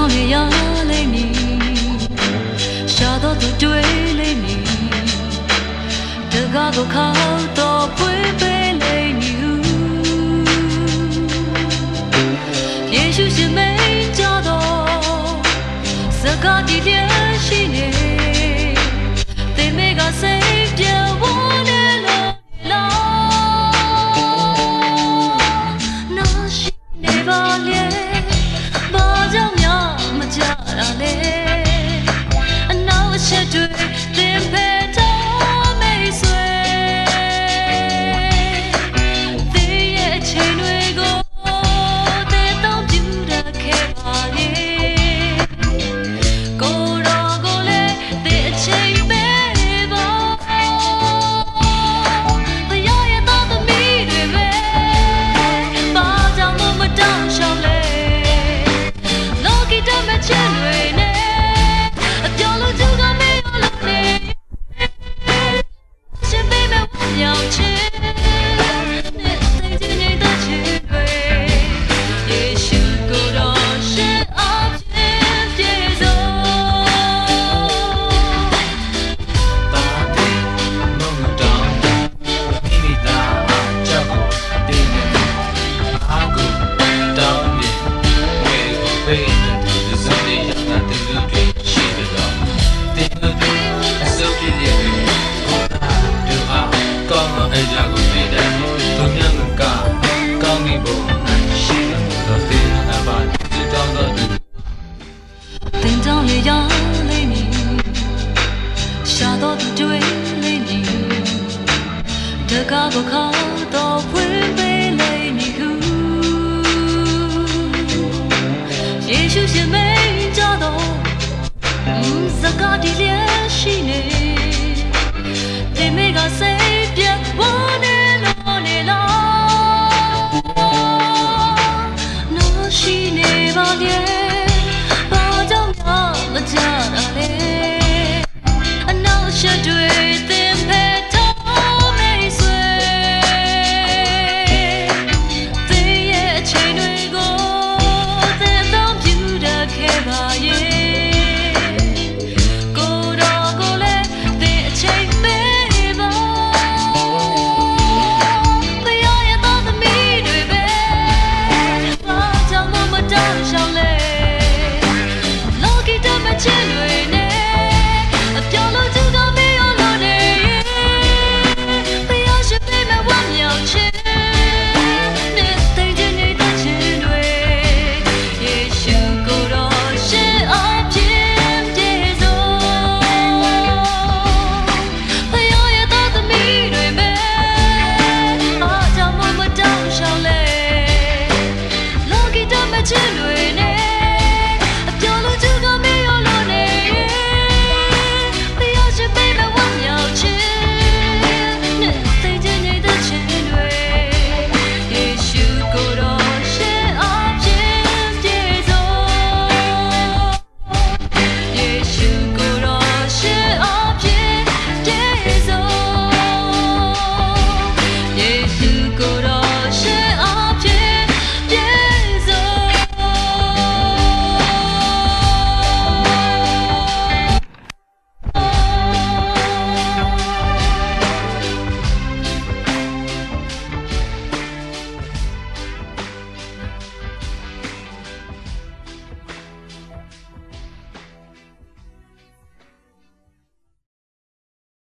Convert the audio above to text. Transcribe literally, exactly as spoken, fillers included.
ကြောင်ရရလေးနီရှာတော့သူတွေ့လေးနီတကားကိုခေါက်တော့ပွေးပေးလေးနီယေရှုရှင်မိန်ကြတော့စကားဒီတဲ့ရှိနေသင်မေကစိတ်ပြေဝနေလို့လားနာရှိနေပါလေဘာကြောင့်များမကြတာလဲအနောက်အချက်တွေသင်ဖက်တော့မိတ်ဆွေသင်ရဲ့အချိန်တွေကိုသင်တော့ပြူတတ်ခဲ့ပါလေကိုတော်ကိုလည်းသင်အချိန်ပေးပါဘုရားရဲ့သားသမီးတွေပဲဘာကြောင့်မတောင်းရှောင်လဲလောကီတမချင်တွေနဲ့အပြောင်းလို့သူကမေးလို့နေရှင်ပေးမဲ့ဝမ်းမြောက်ခြင်းနဲ့စိတ်ကြီးနေတဲ့ချစ်တွေယေရှုကိုတော့ရှင်အားဖြင့်ပြေဆုံးတာတေမုံတောင်းမိမိသားကြောက်ကိုတင်းနေအာကိုတောင်းနေဝေကိုပေးတဲ့သူစနေရတာတူတွေရှိတယ်တော့တင်းတို့အစုပ်ပြည့်ရဲ့ကိုတာတို့ဟာကောင်းတဲ့အရာကိုသိတယ်သူများကကောင်းနေဖို့ရှိတယ်တော့တင်းနာပါတူတောင်းတော့သူသင်ကြောင့်ရရလေးနီရှာတော့သူတွေ့လေးနီတကားကိုခေါက်တော့ဖွင့်ပေးလေးနီဟုယေရှုရှင်မိန်ကြတော့စကားဒီလျက်ရှိနေသင်မေကစိတ်ပြေ